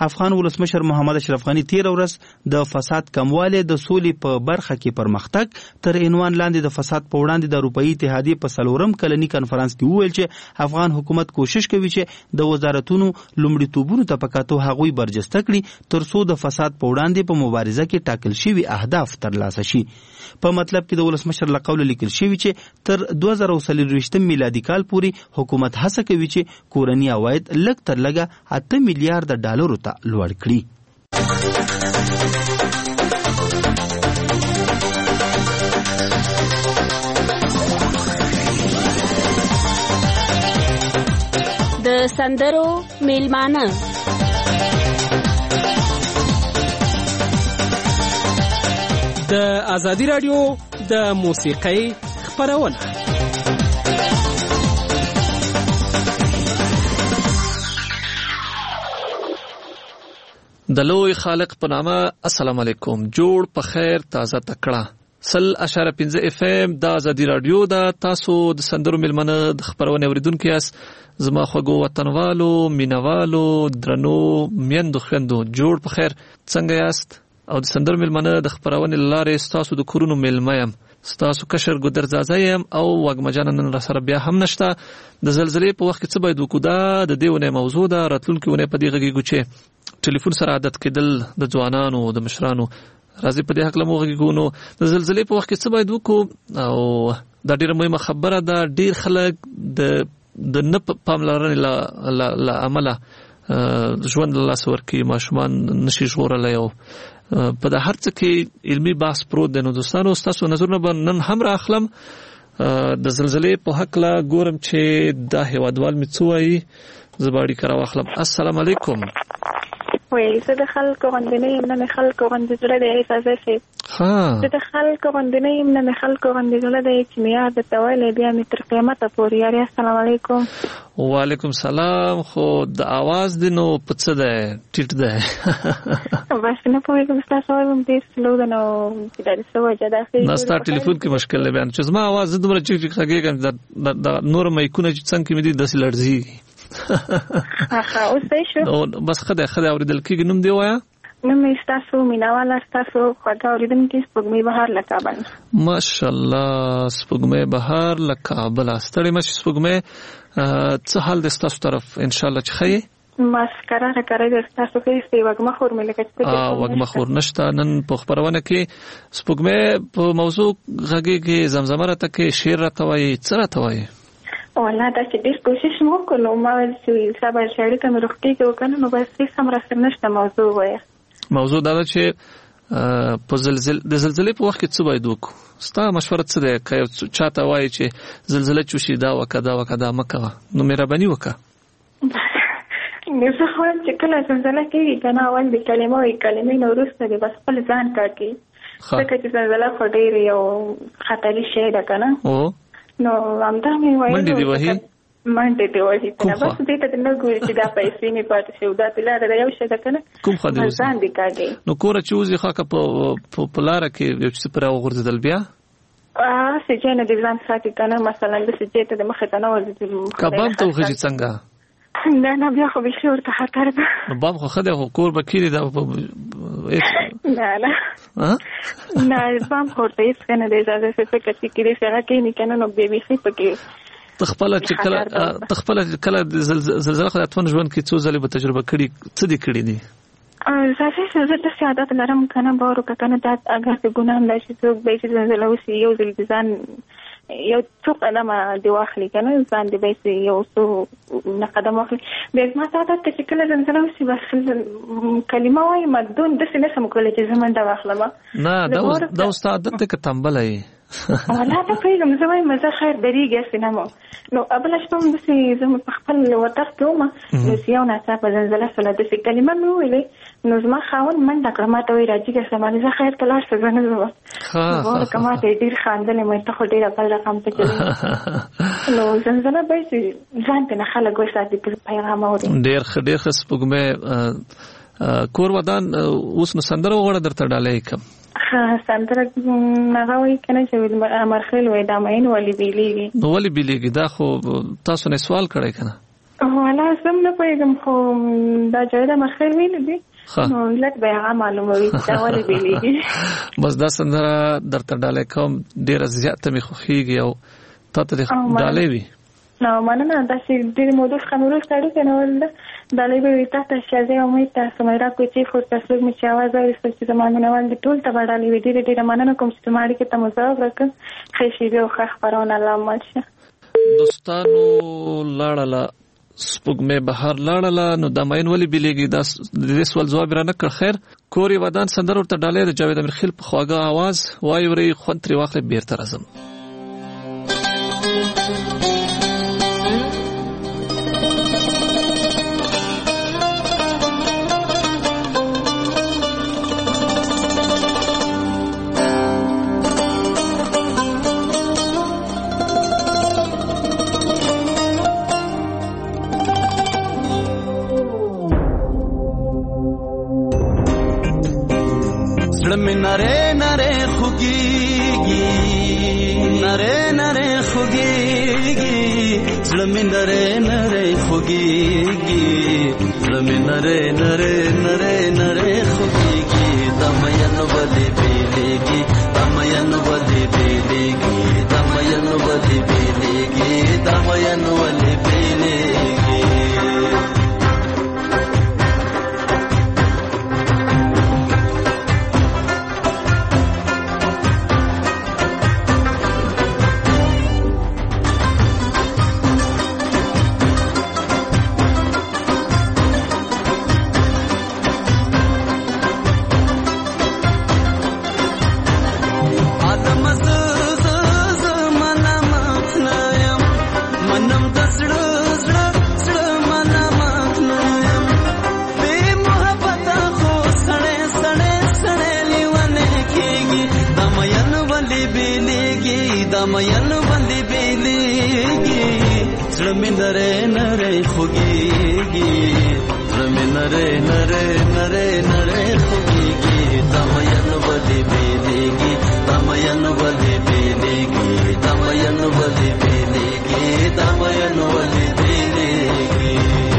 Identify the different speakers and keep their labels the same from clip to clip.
Speaker 1: افغان ولسمشر محمد اشرف غنی تیر ورځ د فساد کمواله د سولې په برخه کې پرمختګ تر عنوان لاندې د فساد په وړاندې د اروپאי اتحادیې په څلورم کلنی کانفرنس کې وویل چې افغان حکومت کوشش کوي چې د وزارتونو لومړیتوبونو ته پکاتو هغوی برجسته کړي ترڅو د فساد په وړاندې په مبارزه کې ټاکل شوي اهداف ترلاسه شي. په مطلب کې د ولسمشر له قوله لیکل شوی چې تر 2023 میلادي کال پورې حکومت هڅه کوي چې کورنی عواید لږ تر لږه 8 میلیارډ ډالرو ته لوړ کړي.
Speaker 2: د سندرو میلمانه
Speaker 3: د ازادي رادیو د موسیقۍ خپرونه. د لوی خالق په نامه السلام علیکم. جوړ په خیر تازه تکړه 100.5 FM د ازادي رادیو د تاسو د سندرو میلمنه د خبرونه اوریدونکو یاست. زما خوږو وطنوالو مینوالو درنو میندو خويندو جوړ په خیر څنګه یاست؟ او د سندرو میلمنه د خبرونه لارې تاسو د کورونو میلمایم ستاسو کشر ګدر زازایم او وګمجان نن را سره بیا هم نشته. د زلزلې په وخت کې څه باید وکړو د دیونه موضوع ده راتلونکي ونه په دې غږیږو چې ټلیفون سره عادت کېدل د ځوانانو د مشرانو راځي په دې حق لمو غږیږو. نو د زلزلې په وخت کې څه باید وکړو او دا ډیره مهمه خبره ده. ډیر خلک د نه پاملرنې له عمله ژوند له لاسه ورکوي ماشومان نشي ژغورلی او په د هر څه کې علمي بحث پروت دی. نو دوستانو ستاسو نظرونه به نن هم راخلم. د زلزلې په حق لا ګورم چې دا هیوادوال مې څه وایي زه به اړیکه راواخلم. السلام علیکم.
Speaker 4: وای زه د خلکو غوندې نه یم نه مې خلکو غوندې زړه دی احساسه شي زه د خلکو غوندې نه یم نه مې خلکو غوندې زړه دی چې مې یاد ته ویلی بیا مې تر قیامته پورې یاري. السلام علیکم.
Speaker 3: وعلیکم سلام. خو د آواز دی نو په څه دی ټیټ دی
Speaker 4: بس نه پوهېږم ستاسو آواز هم ډېر سلو ده نو چې دا د څه وجه ده
Speaker 3: نه ستا ټلیفون کې مشکل دی بیان چې زما آواز زه دومره چیک چیک غږېږم د نور مایکونه چې څنګ کې مې دي داسې لړزېږي
Speaker 4: اوس صحیح شو
Speaker 3: بس ښه دی اورېدل کېږي. نوم دې ووایه.
Speaker 4: نوم مې ستاسو مینهواله ستاسو خوږه اورېدونکي سپوږمۍ بهار له کابل.
Speaker 3: ماشاءالله سپوږمۍ بهار له کابله. ستړې مه شئ سپوږمۍ. څه حال دی ستاسو طرف انشاءالله چې ښه یې؟
Speaker 4: بس کراره کراره ستاسو ښه یې وږمه خور مې لکه چې
Speaker 3: وږمه خور نشته نن په خپرونه کې. سپوږمۍ په موضوع غږېږي زمزمه راته کوي شعر راته وایي څه راته وایي؟
Speaker 4: والله دا چې ډېر کوشش مو وکړو نو ما ویل چې سبا چې اړیکه مې روغتیا کې وکړه نو بس هېڅ هم راسره نشته. موضوع وایه.
Speaker 3: موضوع دا ده چې په د زلزلې په وخت کې څه باید وکړو؟ ستا مشوره څه دی که یو چاته وایي چې زلزله چې وشي دا وکړه دا وکړه دا مه کوه نو مهرباني وکړه.
Speaker 4: زه خو وایم چې کله زلزله کېږي که نه اول د کلمه وایي کلمې نه وروسته دې بس خپل ځان کار کوي ځکه چې زلزله خو ډېر یو خطري شی ده که نه نو همدا مې وایي
Speaker 3: منډې دې وهي
Speaker 4: منډې دې وهي که نه بس دې ته نه ګوري چې دا پیسې مې پاتې شي او دا لاره ده یو شی ده که نه
Speaker 3: کوم خوا دې
Speaker 4: ځان دې کاږي.
Speaker 3: نو کوره چې وځي خو که په لاره کې یو څه پرې وغورځېدل بیا
Speaker 4: هسې ځای نه دې ځان ساتي که نه مثلا داسې ځای ته د مخې ته نه ورځي
Speaker 3: کباب ته وخېږي څنګه؟
Speaker 4: نه بیا خو بیخي ورته خطر ده.
Speaker 3: نو باب خو ښه دی خو کور به کېږي
Speaker 4: نه بام خو ورته هېڅ ښه نه دی اجازه چې فکر چې کېدای شي هغه کښېني که نه نو بیا بیخي پکې
Speaker 3: ته خپله کله زلزله خو د اتمن ژوند کې څو ځلې به تجربه کړي څه دې کړي دي؟
Speaker 4: زه داسې عادت لرم که نه باور وکړه که نه دا اګر د ګناه هم دا چې څوک به چې زلزله وشي یو ځل د ځان یو څو قدمه دې واخلي که نه ځان دې به یو څو نه قدم واخلي. بیا زما ته عادت دی چې کله زلزله وشي بس کلمه وایم دون داسې نه شم کولی چې زه منډه واخلم.
Speaker 3: نه دا اوس ستا عادت دی که تنبله یې؟
Speaker 4: والله نه پوهېږم زه وایم زه خیر درېږي هسې نه مو نو بله شپه هم داسې زه په خپل وطغ کې وم نو چې یو ناڅاپه زلزله شوله داسې کلمه مې وویلې نو زما خاوند منډه کړه ما ته وایي راجېږه شه زه خیر ته لاړ شه زه نه ځم نو که ما ته یې ډېر خاندلې مې ته خو ډېره بل رقم ته چلوي نو زلزله باید چې ځان ته نه خلک وساتي پیغام اوري.
Speaker 3: ډېر ښه سپوږمۍ کور ودان اوس نو سندره وغواړه درته ډالۍ کړم.
Speaker 4: سندره هغه وایي که نه چې امرخیل وایي دا مین ولې بیلیږي.
Speaker 3: نو ولې بیلیږي دا خو تاسو نه سوال کړی که نه؟
Speaker 4: والا سم نه پوهېږم خو دا جاوید امیرخیل ویلي دي نو لږ به هغه معلوموي دا ولې بیلیږي.
Speaker 3: بس دا سندره درته ډالۍ کوم ډېره زیاته مې خوښېږي او تا ته دې ډالۍ وي.
Speaker 4: نو مننه داسې ډېرې مودو څخه مې وروسته اړیکه نیولې ده. ډالۍ به وي تاسو ته شازیه امید ته سمیرا کوچي خورته څوک مې چې اواز واورېستل چې زما مینوال دي ټول ته به ډالۍ وي. ډېره مننه کوم چې زما اړیکې ته مو ځواب راکړ. ښې شېبې او ښه خپرونه الله مل شه.
Speaker 3: دوستانو لاړله سپوږمۍ بهر لاړله نو دا ماین ولې بیلیږي دا د دې سوال جواب را نه کړ. خیر کورې ودان سندره ورته ډالۍ د جاوید امیرخیل په خواږه आवाज وای ورې خوند ترې واخلې بیرته راځم.
Speaker 5: नरे नरे खुगीगी नरे नरे खुगीगी ज़्लमी नरे नरे खुगीगी ज़्लमी नरे नरे नरे नरे खुगीगी दमयन वली बेलेगी दमयन वली बेलेगी दमयन वली बेलेगी दमयन वली बेलेगी दमयन वली बेलेगी ज़्लमी नरे नरे खुगीगी ज़्लमी नरे नरे नरे नरे खुगीगी दमयन वली बेलेगी दमयन वली बेलेगी दमयन वली बेलेगी दमयन वली बेलेगी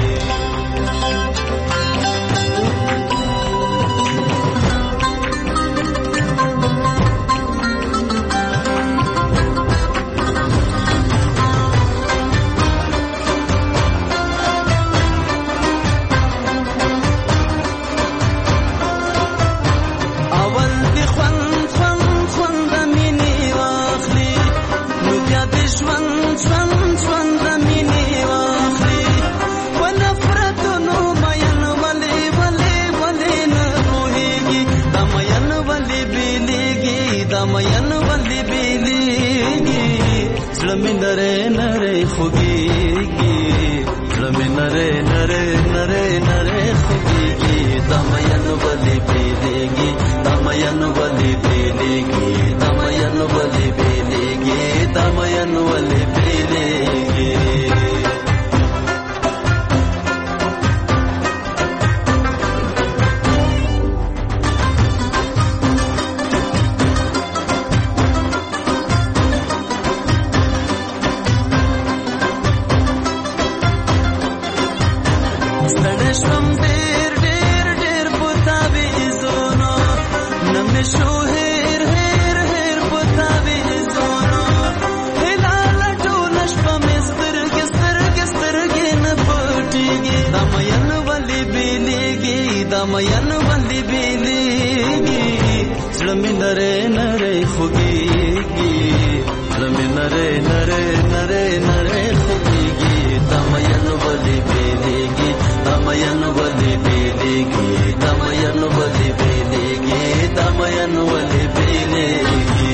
Speaker 5: ज़्लमी नरे नरे खुगीगी ज़्लमी नरे नरे नरे नरे खुगीगी दमयन वली बेलेगी दमयन वली बेलेगी दमयन वली बेलेगी दमयन वली बेलेगी दमयन वली बेलेगी ज़्लमी नरे नरे खुगीगी ज़्लमी नरे नरे नरे नरे खुगीगी दमयन वली बेलेगी दमयन वली बेलेगी दमयन वली बेलेगी दमयन वली बेलेगी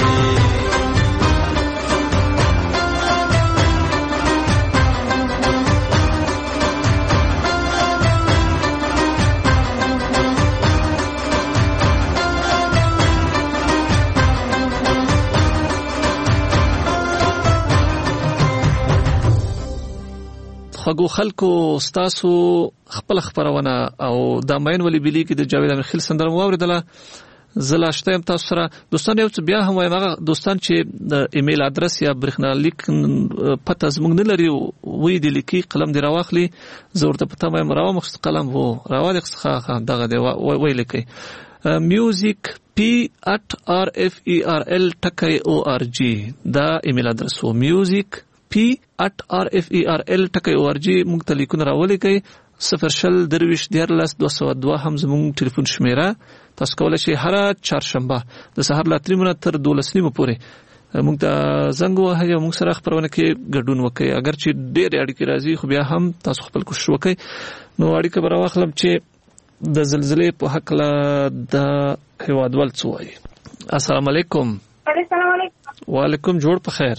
Speaker 3: خو خلکو استاسو خپل خبرونه او د ماین ولی بلی کې د جاوید امیرخیل سندره واوریدله زلاشتم تاسو سره دوستان یو څه بیا هم وایم هغه دوستان چې د ایمیل ادرس یا برېښنالیک پته زموږ نه لري وی د لیکي قلم دی راواخلي زه ورته پته وایم راومخست قلم وو راوالې څخه دغه دی وی لیکئ music@rferl.org دا ایمیل ادرس وو music@rferl.org موږ ته لیکونه راولیکئ 020140202 هم زموږ ټلیفون شمیره تاسو کولای شئ هر چهارشنبه د سهار له 3 تر 12 نیمو پورې موږ ته زنګ ووهئ او موږ سره خبرونه کې ګډون وکړئ اگر چې ډېرې اړیکې راځي خو بیا هم تاسو خپل کوشش وکړئ نو اړیکه به راواخلم چې د زلزلې په هکله د هیوادوال څه وایي. السلام علیکم.
Speaker 4: السلام علیکم.
Speaker 3: وعلیکم جوړ په خیر.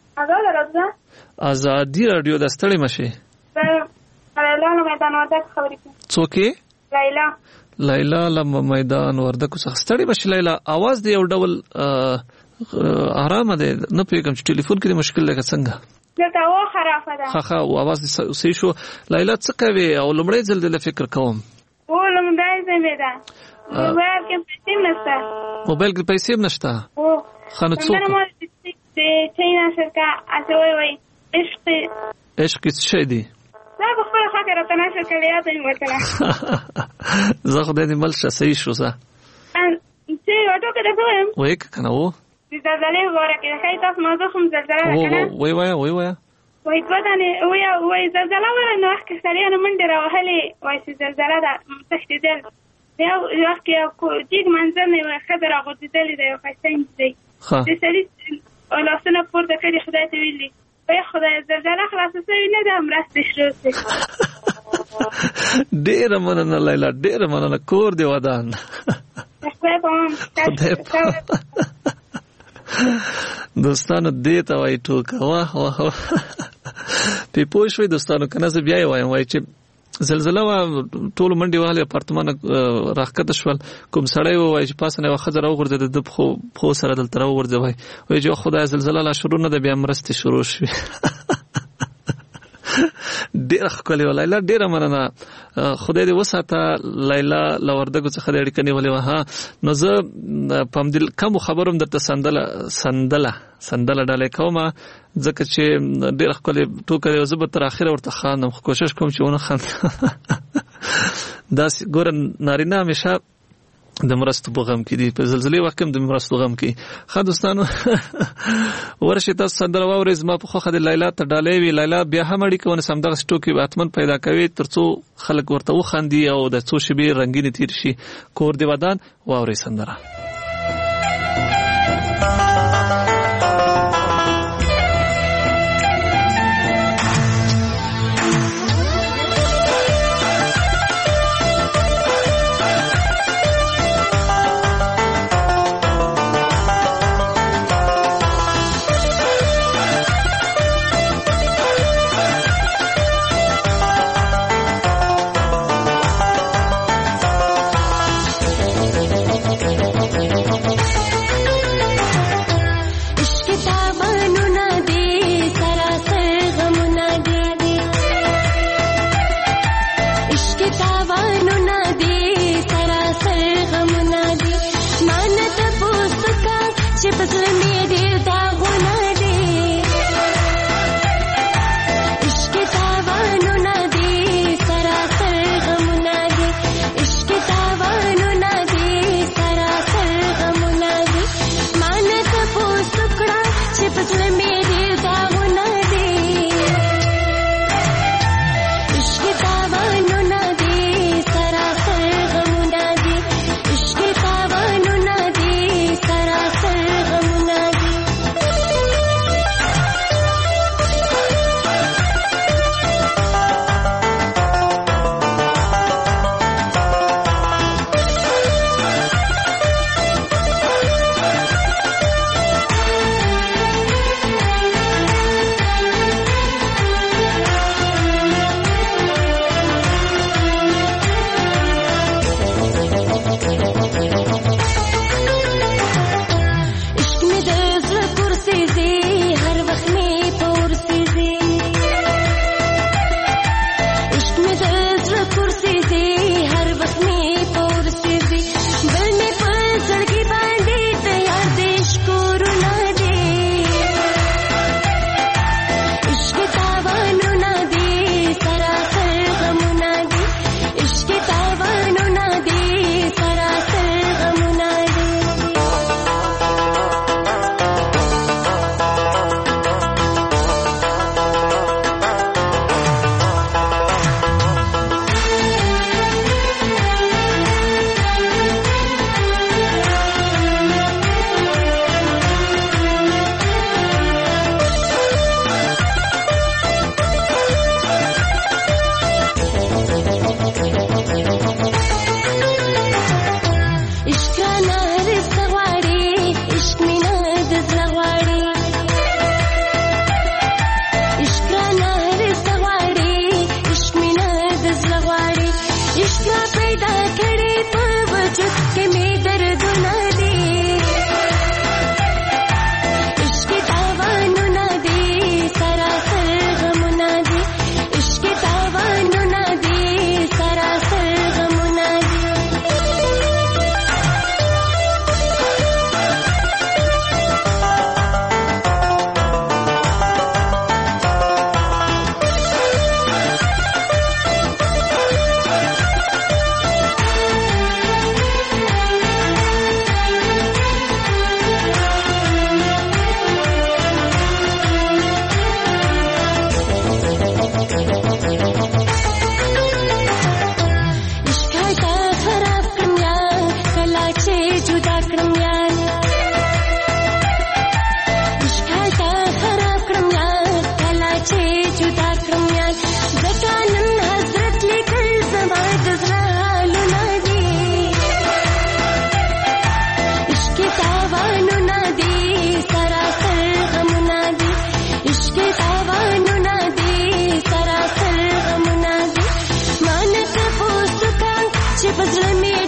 Speaker 3: ازادي رادیو د ستړي مشه
Speaker 4: لیلا میدان وردک خبرې کوي.
Speaker 3: څوک یې؟ لیلا لم میدان وردک څخه ستړي مشه. لیلا आवाज دی یو ډول آرام دی نه پیګم چې ټلیفون کې مشکل لګا څنګه
Speaker 4: دلته و خرافه ده
Speaker 3: خخه आवाज صحیح شو. لیلا څه کوي او لمړی ځل د فکر کوم
Speaker 4: لمړی ځل ده موبایل کې پیسې نشته.
Speaker 3: موبایل کې پیسې نشته خانه څوک
Speaker 4: د چینا شرکا اسوي وای
Speaker 3: عشق څه دی
Speaker 4: زه په خپل خاطر راته نشه کړی ته ورته
Speaker 3: زه خو دې مل شه صحیح شو زه
Speaker 4: چې وټو کې درځم
Speaker 3: وای کنه وو
Speaker 4: د زلزلې وره کې خای تاسو موضوع هم زلزلہ کنه
Speaker 3: وای
Speaker 4: وای ودانه وای زلزلہ وره نو وخت کې سړی نه منډه راوهلې وای چې زلزلہ ده تختیدل یو وخت کې جګ منظر نه خبره غوډېدل دی او خاصین دی د سړي لاسونه پورته کړي خدای ته ویلي وای خدای زلزلہ خلاص شوی نه ده مرسته شروع شي.
Speaker 3: ډېر مننه لیلا ډېر مننه کور دی ودان دوستانو دې ته وای ټوکه واه په پوښوي دوستانو کنه زه بیا وایم وای چې زلزلہ وا ټول منډي واله اپارتمان راکته شول کوم سړی وای چې پاسنه خزر او غرزه د خو سره دلته راو ورځي وای چې خدای زلزلہ لا شروع نه د بیا مرسته شروع شي. ډېر ښکلی و لیلا ډېره مننه خدای دې وساته لیلا له وردګو څخه د اړیکې نیولې وه نو زه په همدې کمو خبرو هم درته سندله ډالۍ کومه ځکه چې ډېره ښکلې ټوکه دی زه به تر اخره ورته خاندم خو کوشش کوم چې ونه خاندم داسې ګوره نارینه همیشه د مرستو په غم کې دي په زلزلې وخت کې د مرستو غم کې ښه دوستانو ورشي تاسو سندره واورئ زما په خوښه د لیلا ته ډالۍ وي لیلا بیا هم اړیکه ونیسم دغسې ټوکې به حتمن پیدا کوي تر څو خلک ورته وخاندي او د څو شېبې رنګینې تېر شي کور دې ودان واورئ سندره.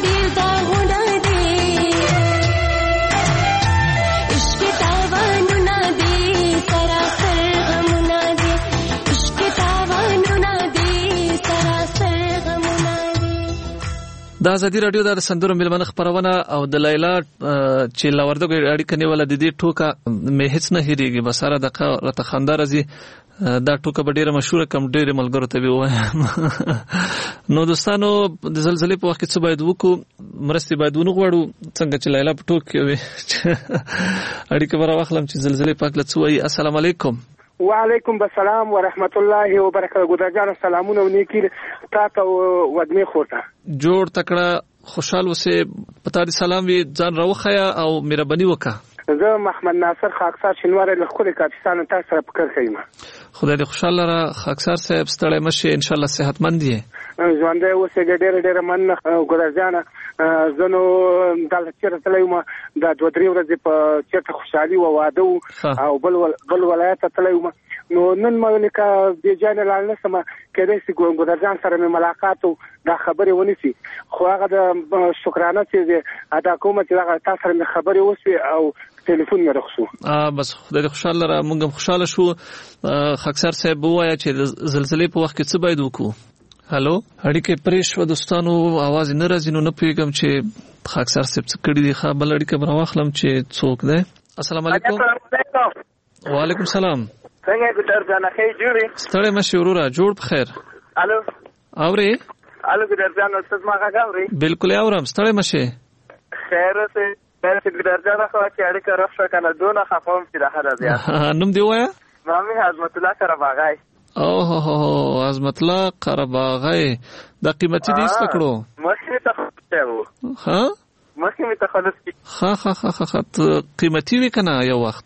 Speaker 6: ډېر داغونه دي عشق تاوانونه دي سراسر غمونه دي عشق تاوانونه دي سراسر غمونه دي.
Speaker 3: د ازادي رادیو د سندرو ملمنه خبرونه او د لیلا چې لاوردګو اړیکه نیول د دې ټوکا مې هیڅ نه هېریږي بساره د راته خندا راځي دا ټوکه به ډیره مشهوره کم ډیره ملګرو ته وایم. نو دوستانو د زلزلې په وخت کې څه باید وکړو مرستې باید ونه غواړو څنګه چې لیلا په ټوک کې وي اړیکه به راواخلم چې زلزلې په هکله څه وایي. السلام علیکم.
Speaker 7: وعلیکم السلام ورحمت الله وبرکاته. ګلجان سلامونه او نیکی تاسو ودمه خورته
Speaker 3: جوړ تکړه خوشحال وسه پتا دي سلام وی ځان راوخیا او مهرباني وکړه.
Speaker 7: زه محمد ناصر خاکسار شنوار له خپل کاپیسان تاسو سره فکر کوم.
Speaker 3: خدای دې خوشاله را خاکسار صاحب ستړی مشه ان شاء الله صحتمند یې
Speaker 7: ژوند اوسه ډېر من ګلجان زنو دلته چیرته تلایم د 2-3 ورځې په چیرته خوشحالي او واده او بل ولایت تلایم نو نن مونږه د جان لاله سم کېدې چې ګلجان سره مې ملاقات او دا خبرې ونیسي خو هغه د شکرانه چې ادا کوم چې هغه تاسو سره خبرې وشي او ټلیفون مې رخصو.
Speaker 3: بس خدای خوشاله را مونږ خوشاله شو. خاکسار صاحب وایا چې زلزلې په وخت کې څه باید وکړو. هالو اړیکه پرې شو دوستانو आवाज نه راځي نو نه پیګم چې خاکسار صاحب څه کړی دی. خا بل اړیکه براوخلم چې څوک دی. السلام علیکم. وعلیکم السلام.
Speaker 7: څنګه ګټر ځان خې جوړې
Speaker 3: ستړی مشه ورورا جوړ په خیر.
Speaker 7: الو
Speaker 3: اوري
Speaker 7: ګټر ځان استاد ما غاوري
Speaker 3: بالکل اورم ستړی مشه
Speaker 7: خیر سه ګټر ځان خو چې اړیکه راښه کنه دونه خفم چې راځه بیا
Speaker 3: نوم دی وایا
Speaker 7: مامي عظمت الله قرباغای.
Speaker 3: اوه عظمت الله قرباغای د قیمتي دې ستکړو
Speaker 7: مخې ته خو
Speaker 3: ها
Speaker 7: مخې می ته خلاص کی
Speaker 3: ها قیمتي وی کنه یو وخت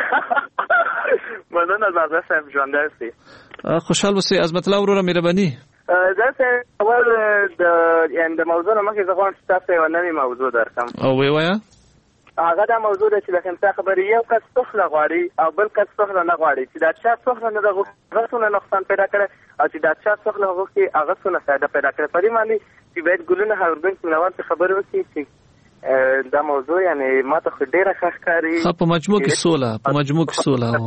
Speaker 7: مننه زړه سم ژوند درسي
Speaker 3: خوشحال وسه عظمت الله وروره مهرباني.
Speaker 7: زه اول د موضوع نه مخکې ځوان تاسو یو نوې موضوع درکم
Speaker 3: او وی وایا
Speaker 7: هغه دا موضوع ده چې لکه څنګه خبرې یو کس څخه غواړي او بل کس څخه نه غواړي چې دا چا څخه نه دغه غوښتنه نقصان پیدا کړي او چې دا چا څخه غوښتي هغه څه نه فائدہ پیدا کړي. پرې معنی چې باید ګلونه هاوربنګ نوان څه خبرې وکړي چې دا موضوع یعنی ماته خو ډیره ښکاري
Speaker 3: په مجموع کې سوله او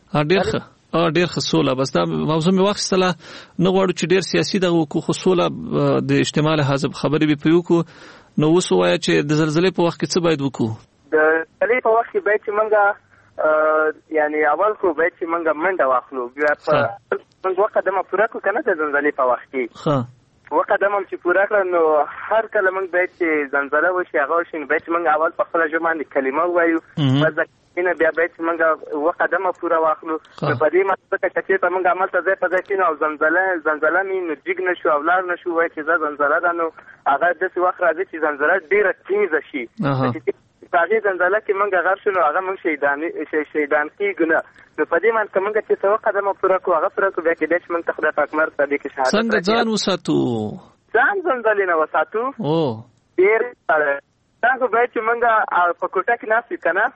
Speaker 3: ډیر خصوله بس دا موضوع می واخستله نه غواړو چې ډیر سیاسي دغه کو خصوله د اجتماعي حزب خبرې به پیو کو نو وسوای چې د زلزلې په وخت کې څه باید وکړو.
Speaker 7: د زلزلې په وخت کې باید چې منګه یعنی اول خو باید چې منګه منډه واخلو بیا په موږ وقدمه پوره کو کنه د زلزلې په وخت کې وقدمه چې پوره کړو نو هر کله موږ باید چې زلزلہ وشي هغه شین باید چې موږ اول په خپل ژبه باندې کلمه وایو نه بیا باید چې موږ وقدمه پوره واخلو په دې مطلب چې ته موږ عمل ته ځای په ځای کې نو زلزلہ مين جګ نشو او لار نشو وای چې زلزلہ ده نو هغه د څه وخت راځي چې زلزلہ ډیره تیزه شي هغه زلزلہ کې موږ غر شنو هغه موږ شیطان کیږي نو په دې معنی کومه چې څو قدمه پوره کو هغه پوره کو بیا کې د شمن تخدا پاک مر صدیق شهادت
Speaker 3: څنګه ځان وساتو
Speaker 7: زلزلې نه وساتو ډیر څنګه به چې موږ په کوټه کې ناسې کنه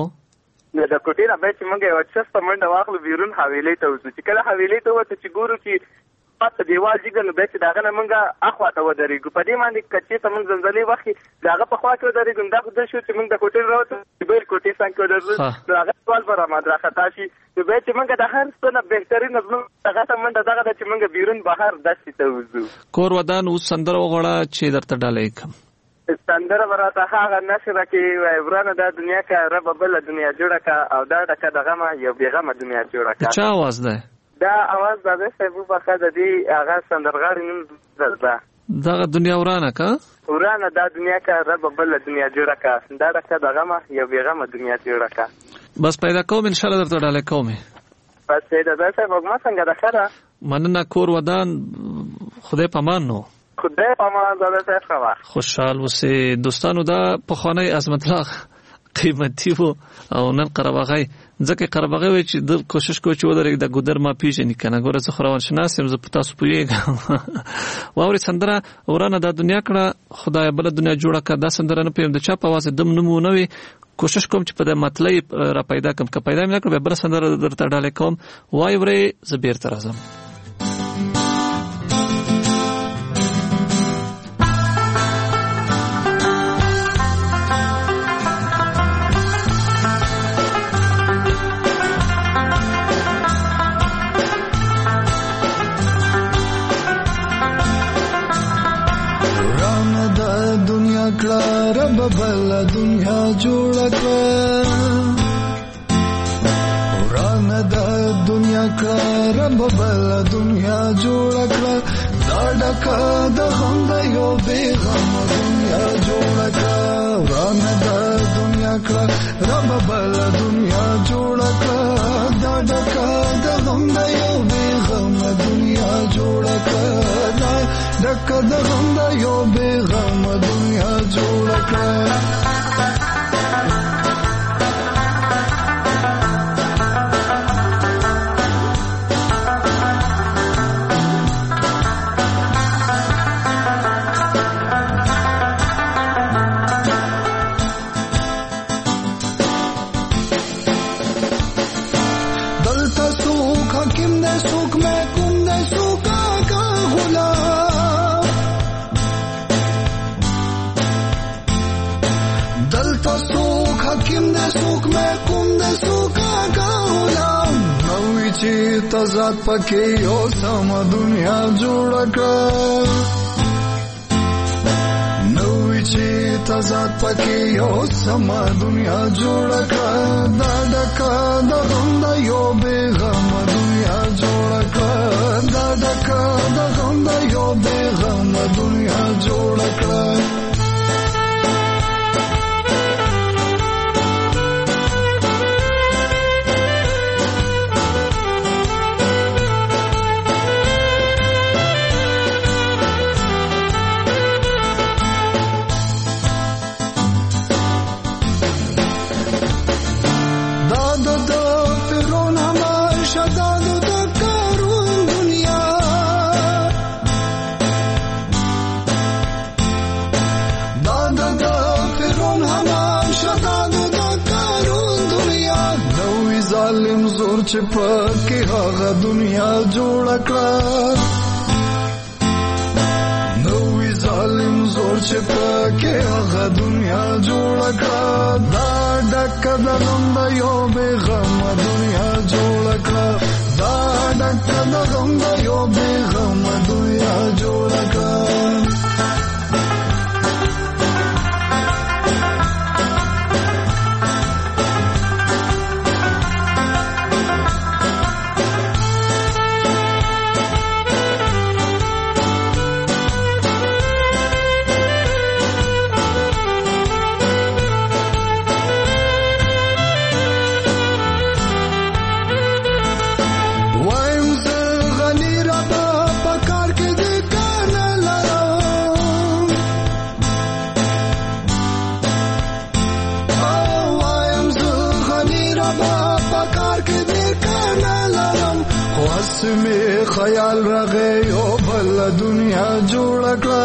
Speaker 7: نو د کوټې نه به چې موږ یو څه په منډه واخلو بیرون حویلې ته وځو چې کله حویلې ته وته چې ګورو چې پات دیوال جګ نو به چې داغه نه موږ اخوا ته ودرېږو په دې باندې کچې ته موږ زلزلې وخت داغه په خوا کې ودرېږو دا خو د شو چې موږ د کوټې راوته بیل کوټې څنګه ودرېږو نو هغه سوال پر ما درخه تاسو نو به چې موږ د هر څه نه بهترین نظم هغه ته منډه دغه چې موږ بیرون بهر داسې ته وځو
Speaker 3: کور ودان اوس سندره وغړه چې درته ډالې کوم
Speaker 7: سندره براته هغه نشره کې ورانه د دنیا کې رب بل دنیا جوړه کا او دا دغه دغه یو بیغمه دنیا جوړه کا
Speaker 3: چا आवाज ده
Speaker 7: دا आवाज د سیبو په خاطر د دې هغه سندرغاړي نوم ده
Speaker 3: دغه دنیا ورانه کا
Speaker 7: ورانه د دنیا کې رب بل دنیا جوړه کا دا دغه دغه یو بیغمه دنیا جوړه کا
Speaker 3: بس پیدا کوم ان شاء الله درته ډالې کوم
Speaker 7: بس دا څه وګما څنګه ده خره
Speaker 3: مننه کور ودان خدای پامان نو
Speaker 7: خدای پامان زاده خبر
Speaker 3: خوشحال وسه دوستانو دا په خانه عظمت الله قیمتي وو او نن قرباغی ځکه قرباغی وی چې د کوشش کوي چې ودرې د ګودر ما پیژنې کنه ګوره زه خروان شناسم زه په تاسو پویګم واوري سندره ورانه د دنیا کړه خدای بل دنیا جوړه کړه دا سندره نه پېم د چا په واسه دم نمونه وي کوشش کوم چې په د مطلب را پیدا کوم که پیدا مې نه کړ به بل سندره درته ډالې کوم وای ورې زبیر تر اعظم
Speaker 8: دنیا کړه رب بل دنیا جوړ کړه وران د دنیا کړه رب بل دنیا جوړ کړه دا ډکه د غم د یو بے غم دنیا جوړ کړه وران د دنیا کړه رب بل دنیا جوړ کړه دا ډکه د غم د یو بے غم دنیا جوړ کړه دا ډکه د غم د یو بے غم دنیا جوړ کړه تزاد پکې یو سم دنیا جوړ کړه نوې چې تزاد پکې یو سم دنیا جوړ کړه دا ډکه د غم د یو بے غم دنیا جوړ کړه دا ډکه د غم د یو بے غم دنیا جوړ کړه چې پکې هغه دنیا جوړ کړه نوې ظالم زور چې پکې هغه دنیا جوړ کړه دا ډکه د غم د یو بے غم دنیا جوړ کړه دا ډکه د غم د یو بے غم دنیا جوړ کړه خیال راغی او بل دنیا جوړ کړه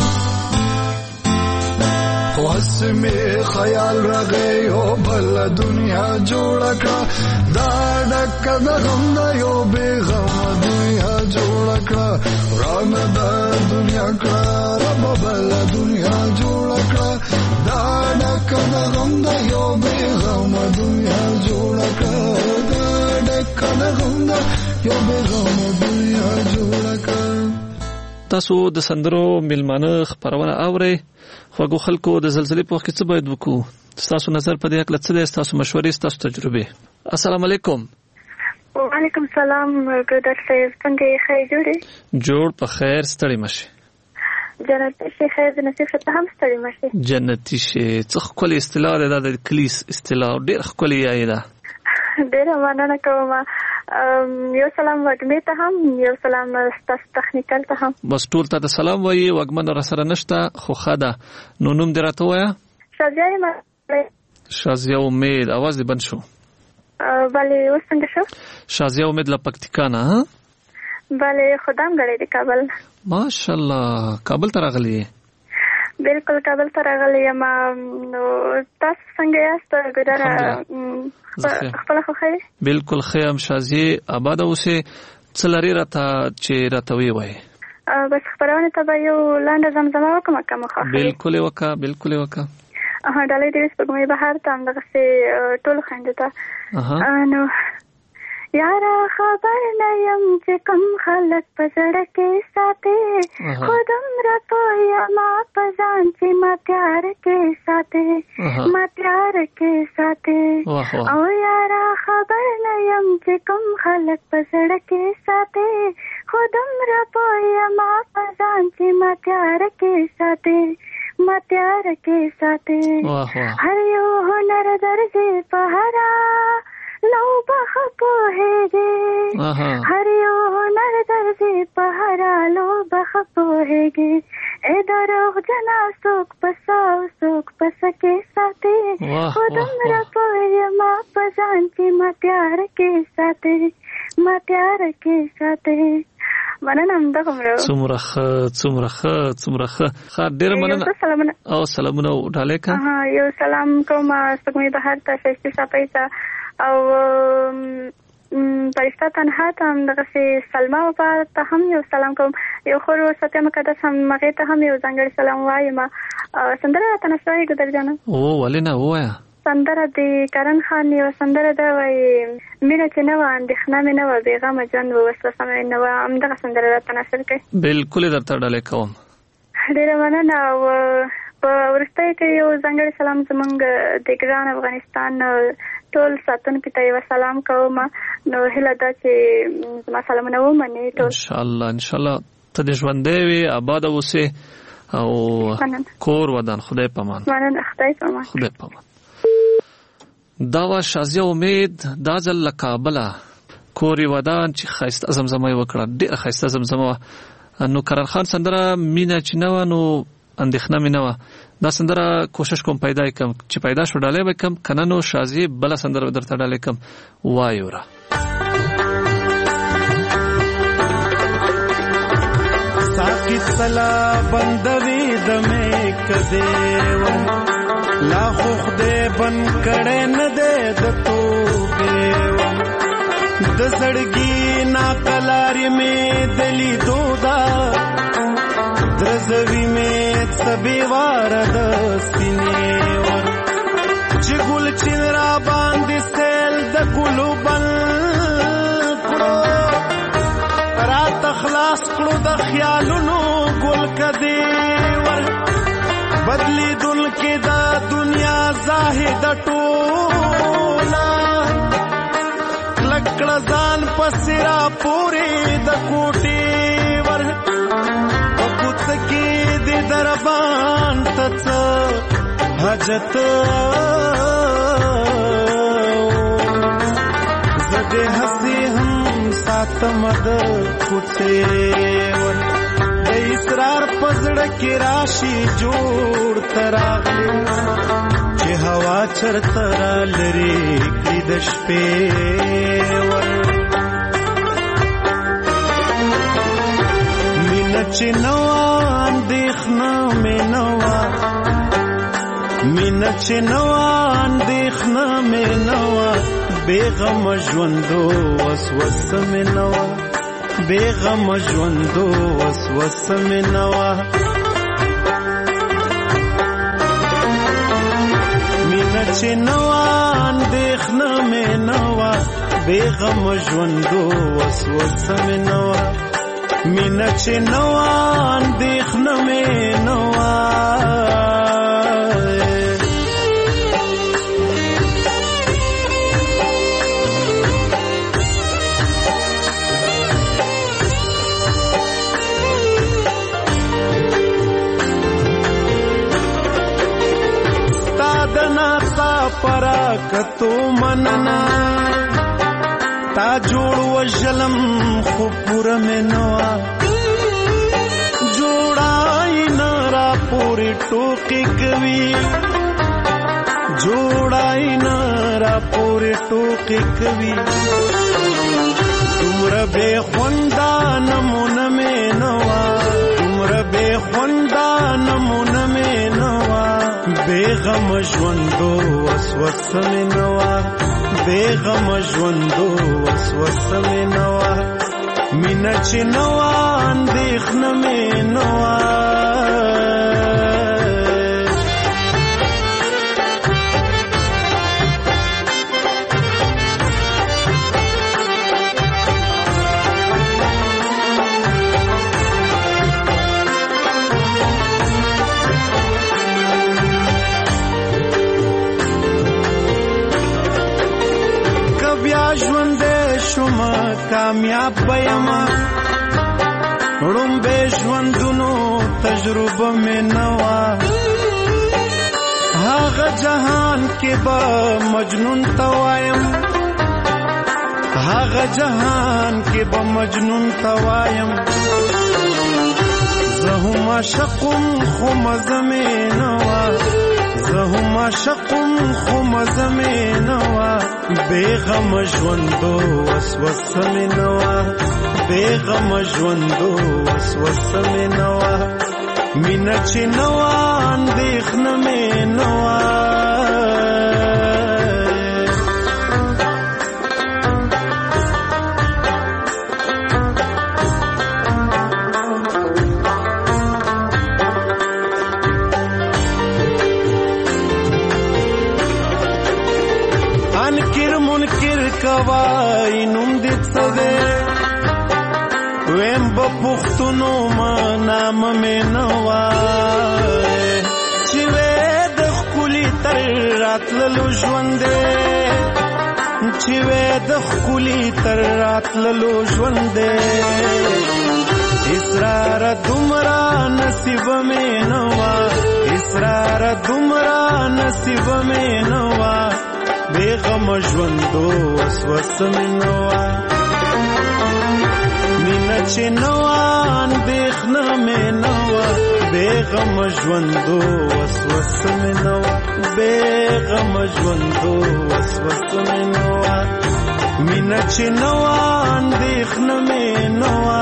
Speaker 8: خواس می خیال راغی او بل دنیا جوړ کړه دا ډکه د غم د یو بے غم دنیا جوړ کړه وران د دنیا کړه رب بل دنیا جوړ کړه دا ډکه د غم د یو بے غم دنیا جوړ کړه دا ډکه د غم د یو بے غم دنیا جوړ کړه
Speaker 3: تاسو د سندرو ملمانه خبرونه اورئ خوږو خلکو د زلزلې په وخت کې څه باید وکړو تاسو نظر په دې اړه څه دی تاسو مشورې تاسو تجربه السلام علیکم
Speaker 4: وعلیکم السلام ګودر صاحب څنګه یې خیر
Speaker 3: جوړ په خیر ستړي مشه
Speaker 4: جنتی شي خیر د نصیب ته هم ستړي مشه جنتی
Speaker 3: شي څه خپل اصطلاح ده د کلیس اصطلاح ډېر خپل یې ده
Speaker 4: ډېر مننه کوم یو سلام وګمې ته هم یو سلام تاسو تخنیکل ته هم
Speaker 3: بس ټول ته سلام وایي وګمن را سره نشته خو خدا نو نوم دراته وایا شازیه امید आवाज دې بند شو
Speaker 4: بله وسنګ شو
Speaker 3: شازیه امید له پکتیکا نه
Speaker 4: بله خدام غړې د کابل
Speaker 3: ماشاءالله کابل ته راغلی
Speaker 4: بالکل کابل ته راغلی ما نو تاسو څنګه یاست ګودر خپل خو خیر
Speaker 3: بالکل خیم شازیه آباد اوسه څلری راته چې راته وی
Speaker 4: بس خبرونه ته یو لاندې زمزمه وکم خو
Speaker 3: بالکل وکا
Speaker 4: ډالۍ دې سپګمې بهر ته هم دغه ټول خنده ته نو یارا خبر نه یم چې کوم خلک په زړه کې ساتي خود عمر په یما په ځان چې ما تیار کې ساتي ما تیار کې ساتي او یارا خبر نه یم چې کوم خلک په زړه کې ساتي خود عمر په یما په ځان چې ما تیار کې ساتي ما تیار کې ساتي هر یو هنر درځي په هرا لو بخپو هېږي هر یو هنر درځي په هرا لو بخپو هېږي ای دروغ جنا څوک په ساو څوک په سکه ساتي خود عمر په یما په ځان چې ما تیار کې ساتي ما تیار کې ساتي مننه همدغه
Speaker 3: څومره ډېر مننه او سلامونه وډاله کا
Speaker 4: یو سلام کوم سپوږمۍ بهر ته شایسته صاحب ته او پرشتہ تنها ته هم دغه سلمہ ته هم یو سلام کوم یو خور ستیا مقدس هم مغه ته هم یو ځانګړی سلام وایم سندره تنسوي ګدر جان
Speaker 3: او ولینا وایا
Speaker 4: سندره دی کرن خان یو سندره دا وای مینه چې نو اندېښنه مې نو بیغمه جن وسوسه مې نو هم دغه سندره تناسب کوي
Speaker 3: بالکل درته ډالې کوم
Speaker 4: ډیره مننه او په ورسته کې یو ځانګړی سلام زمونږ د ګران افغانستان ټول ساتونکو ته یو سلام کوم نو هله دا چې زما سلامونه ومني ټول
Speaker 3: ان شاء الله ته دې ژوندې وي آباد اوسې او کور ودان خدای پامان
Speaker 4: مننه خدای پامان
Speaker 3: داوا شازیه امید دا ځل کابل کوري ودان چې خاصه زمزمه وکړه ډېر خاصه زمزمه نو کرن خان سندره مینا چې نو اندېښنه مې نه و دا سندره کوشش کوم پیدا کم چې پیدا شو ډالې به کم کنه نو شازي بل سندره درته ډالې کم وایورا
Speaker 9: ساقي سلا بندوي دمه کده و لا خو خدای بن کړه نه ده د توبه و د زړګي نا کلاري مې دلی دودا درزوی میں سبی وارد سینے ور چی گل چین را باندی سیل دا گلو بل کرو رات خلاص کرو دا خیالونو گل کدی ور بدلی دل کی دا دنیا زاہد ٹولا لکڑ زان پسرا پوری دا کوٹی ور سکی دی دربان تڅ حاجت زده حسی هم ساتمد کوڅه ور د اسرار پزړه کې راشي جوړ تراغلی چې هوا چرته لري کړي د شپې ور چې نو اندېښنه مې نوا مینه چې نو اندېښنه مې نوا بیغم ژوندو وسوسه مې نوا بیغم ژوندو وسوسه مې نوا مینه چې نو اندېښنه مې نوا بیغم ژوندو وسوسه مې نوا مینه چې نو اندېښنه مې نوا ستا د ناڅا پراکتو مننه تا جوړ وژلم خو پوره مې نوا جوړای نه را پورې ټوکې کوي جوړای نه را پورې ټوکې کوي دومره بې خونده نمونه مې نوا دومره بې خونده نمونه مې نوا بېغم ژوندو وسوسه مې نوا بیغم ژوندو وسوسه مې نوا مینه چې نوا اندېښنه مې نوا شوم کامیاب بېما رومبه ژوندونو تجربه مې نوا هغه جهان کې به مجنون توایم هغه جهان کې به مجنون توایم زه هم عاشقم خو مزه مې نوا زه هم عاشقم خو مزه مې نوا بېغم ژوندو وسوسه مې نوا بېغم ژوندو وسوسه مې نوا مینه چې نوا اندېښنه مې نوا کوای نوم دې څه دی ویم به پښتونو ما نام مې نه وای چې وې د ښکلي تر راتللو ژوند دی چې وې د ښکلي تر راتللو ژوند دی اسرار دومره نصیب مې نه وای اسرار دومره نصیب مې نه وای بېغم ژوندو وسوسه مې نوا مینه چې نوا اندېښنه مې نوا بېغم ژوندو وسوسه مې نوا بېغم ژوندو وسوسه مې نوا مینه چې نوا اندېښنه مې نوا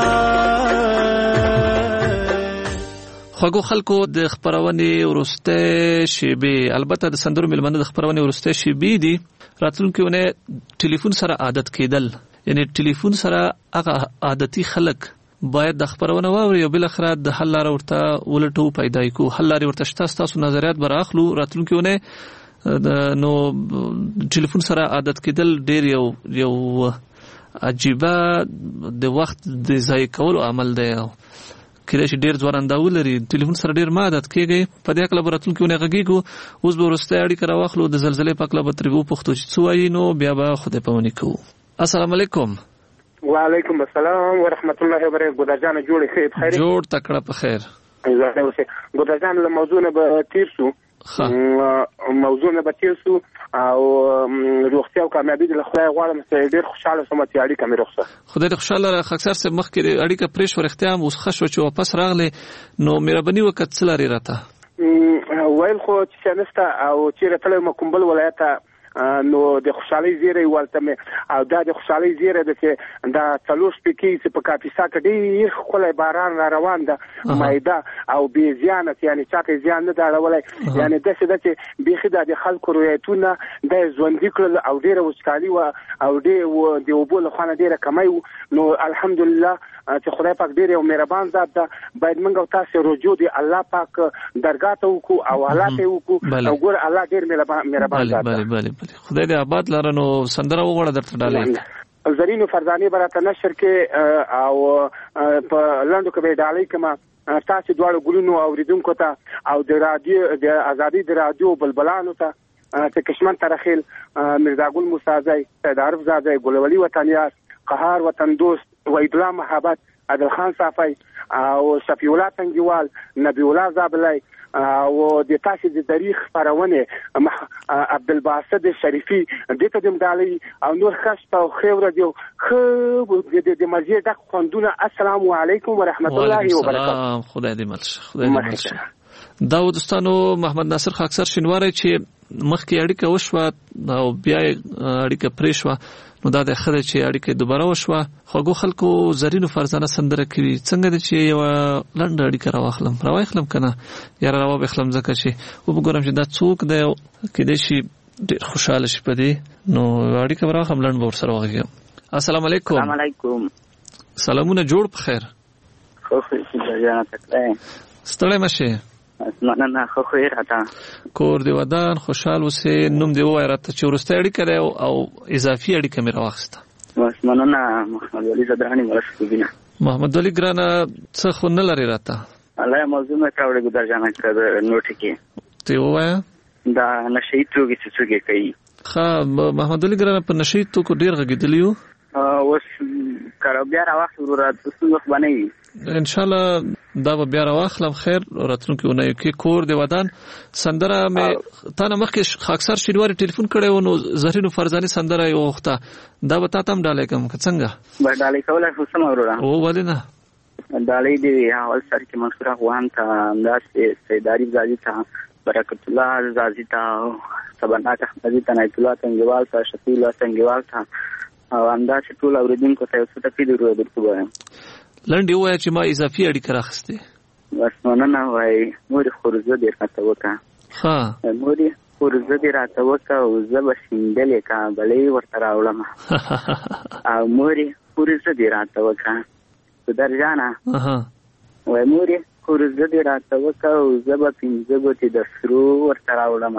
Speaker 3: خوږو خلکو د خبرونې ورسته شیبې البته د سندرو ملمنه د خبرونې ورسته شیبې دي راتلونکي ونه ټلیفون سره عادت کېدل یعنی ټلیفون سره هغه عادتي خلک باید د خبرونه واوري او بل اخر د حل لار ورته ولټو پیدا کو حل لار ورته تاسو نظریات براخلو راتلونکي ونه نو ټلیفون سره عادت کېدل ډیر یو عجیبه د وخت د ضایع کولو عمل دی کله چې ډیر ځواننداو لري ټلیفون سره ډیر مادت کېږي په دې اکل براتونکو غږیږي اوس به ورسته اړیکه راوخلو د زلزلې په اکل به ترغو پښتو چې څوای نو بیا به خدای پونی کو السلام علیکم
Speaker 10: وعلیکم السلام ورحمت الله وبرکاته ګداجان جوړ خیر
Speaker 3: جوړ تکړه په خیر
Speaker 10: ګداجان له موضوع نه به تیر شو موضوع نه به تیر شو او روغتیا او کامیابی د خدای غواړم چې ډیر خوشاله سم چې اړیکه مې رخصه
Speaker 3: خدای دې خوشاله را اکثر سه مخ کې اړیکه پرېښ ورختیا اوس خښو چې واپس راغله نو مهرباني وکړه لري راته
Speaker 10: ویل خو چې نسته او چې راتله مکمبل ولایت نو د خوشحالي زیری ولته او دا د خوشحالي زیری د چې دا څلور سپیکی چې په کاپیسا کې ډیر خلای باران را روان ده مایده او بي زیانه یعنی چاته زیان نه دا ولای یعنی د څه د چې بيخي د خلکو رویتونه د ژوندۍ کړل او ډیر وسکالي او ډیر د وبول خانه ډیره کمای نو الحمدلله چې خدای پاک ډیر او مهربان ذات ده باید موږ تاسو رجوع دی الله پاک درگاه ته وکړو او حالات وکړو او ګور الله ډیر مهربان ذات
Speaker 3: ده خدای دې آباد لرنو سندره وغوړه درته ډالې
Speaker 10: زرینو فرزانه براته نشر کې او په لاندو کې ډالې کما تاسو دواړو ګلونو اوریدونکو ته او د رادیو د ازادي د رادیو بلبلانو ته کشمن ترخیل مرزا ګل موسی سید عارف زاده ګلولي وطنیار قهار وطن دوست ویدلا محبت عادل خان صافی او شفیع الله تنگیوال نبی الله زابلای او د تاسو د تاریخ پرونه عبدالباسط شریفی دته د مدالي او نور خاص او خیر رادیو خو د مزید د خوندونه السلام علیکم ورحمت الله وبرکاته
Speaker 3: خدای دې ملشه خدای دې ملشه دا دوستانو محمد ناصر خاکسر شینواری چې مخکې اړیکه وشوه او بیا اړیکه پرې شوه نو دا د خره چې اړیکه دوباره وشوه خوګو خلکو زرینو فرزانه سندره کوي څنګه د چې یو لنډ اړیکه راوخلم کنه یاره راو بخلم ځکه چې وګورم چې دا څوک دی کې د شي ډیر خوشاله شي پدې نو اړیکه راوخم لنډ ور سره وغږم السلام علیکم
Speaker 11: السلام علیکم
Speaker 3: سلامونه جوړ په خیر
Speaker 11: خو خو جانا تکله
Speaker 3: ستړی مشه
Speaker 11: اسمانه خو خیر اتا
Speaker 3: کور دی ودان خوشحال وسه نوم دی وای راته چې ورسته اړیکه او اضافي اړیکه مې راوخسته
Speaker 11: اسمانه محمد ولی زدرانی مرشد بنا
Speaker 3: محمد ولی ګرانه څه خو نه لري راته
Speaker 11: الله موضوع مې کاوړې ګدار جانا کړ نوټ کې
Speaker 3: ته وای
Speaker 11: دا نشي توګه څه کوي
Speaker 3: محمد ولی ګرانه په نشي تو کو ډیر غږیدلیو
Speaker 11: اوس کله بیا راوخت ورات څه وخت باندې
Speaker 3: ان شاء الله دا به بیا راوخلم خیر راتلونکي ونه کې کور دی ودان سندره مې تا نه مخکې اکثر شینواری ټلیفون کړی و نو زرینو فرزاني سندره یې وغوښته دا به تا ته هم ډالۍ کوم که څنګه
Speaker 11: به ډالۍ کولی خو سمه وروره
Speaker 3: ولې نه
Speaker 11: ډالۍ دې اول سر کې منصور افغان ته همداسې سید عارف زازي ته برکت الله زازي ته سبناک احمدي ته نایت الله تنګیوال ته شفیع الله تنګیوال ته او همداسې ټول اورېدونکو ته یو څه ټکي درود درته وایم
Speaker 3: لنډې ووایه چې ما اضافي اړیکه راخیستې
Speaker 11: بس مننه وایي مورې خورزه دې راته وکړه مورې خورزه دې راته وکړه او زه به شیندلې کابلۍ ورته راوړم او مورې خورزه دې راته وکړه در جانا وای مورې خورزه دې راته وکړه او زه به 5 ګوتې د سرو ورته راوړم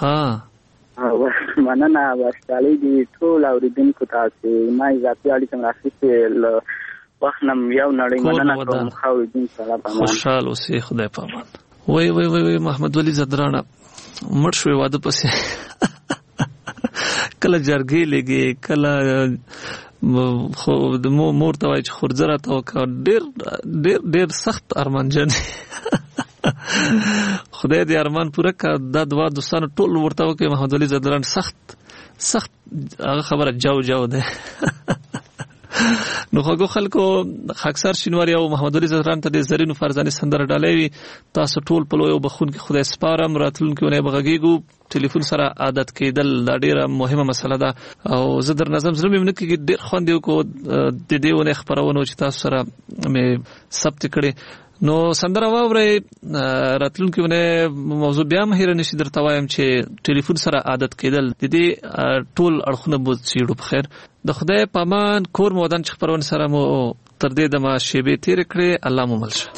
Speaker 11: مننه بس ډالۍ دې ټول اورېدونکو ته ما اضافي اړیکه م راخیستې له وخت نه یو نړۍ مننه کوم ښه اورېدونکو الله په امان
Speaker 3: خوشحال اوسې خدای په امان وای محمد ولی زدرانه مړ شوې واده پسې کله جرګې لګې کله خو د مور ته وایي چې خورزه راته وکړه ډېر سخت ارمانجن خدای دې ارمان پوره کړه دا دوا دوستانو ټول ورته وکړي محمد علي زدران سخت هغه خبره جو ده نو خو خلکو اکثر شینواری او محمد علي زدران ته د زرینو فرزاني سندره ډالۍ تاسو ټول په لوی بخون کې خدای سپارم راتلونکي ونه بغږیږو ټلیفون سره عادت کېدل دا ډیره مهمه مسله ده او زه در نظم زړه مې نه کېږي ډېر خوند یو کو د دې ونه خبرونه چې تاسو سره مې ثبت کړي نو سندره واورئ راتلونکي ونه موضوع بیا هم هېره نشي درته وایم چې ټلیفون سره عادت کېدل د دې ټول اړخونه به څېړو په خیر د خدای په امان کور مو ودان چې خپرونې سره مو تر دې دمه شېبې تېرې کړې الله مو مل شه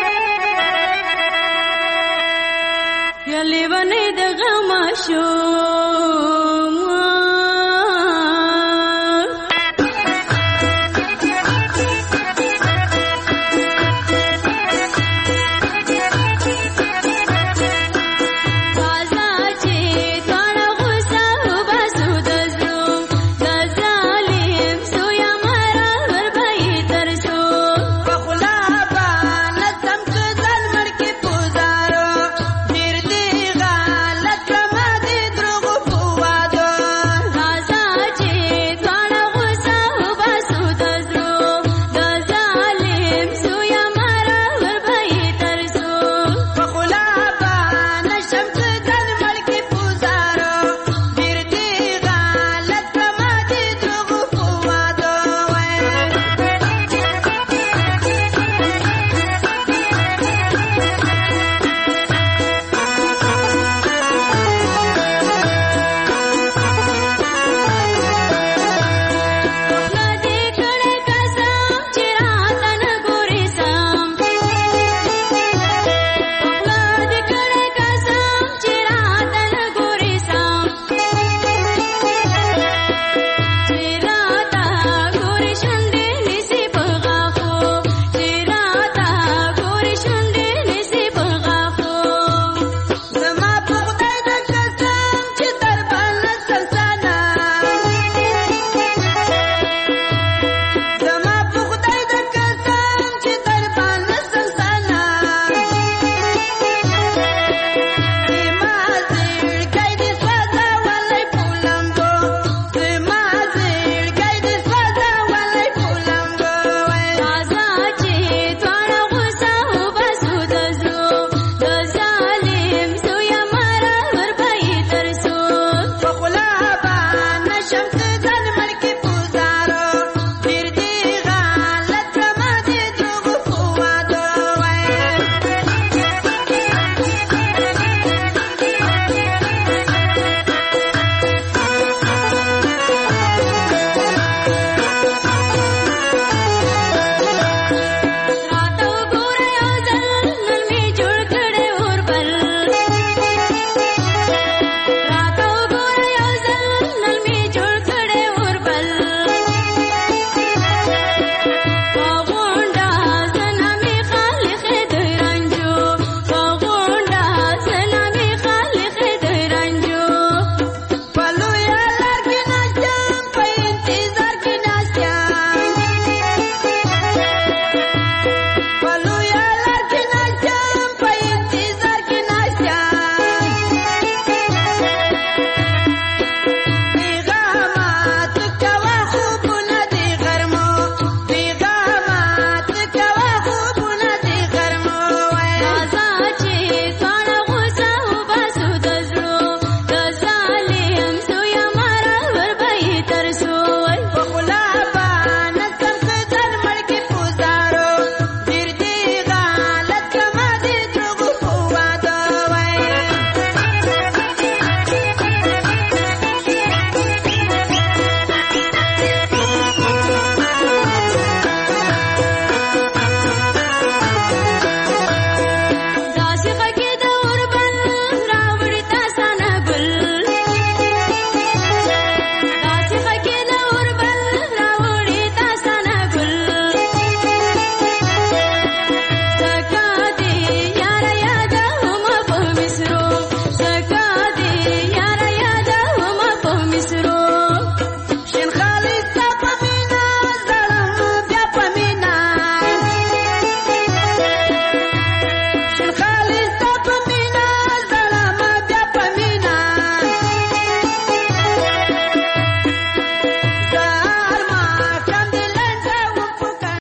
Speaker 6: لیونی د غم شو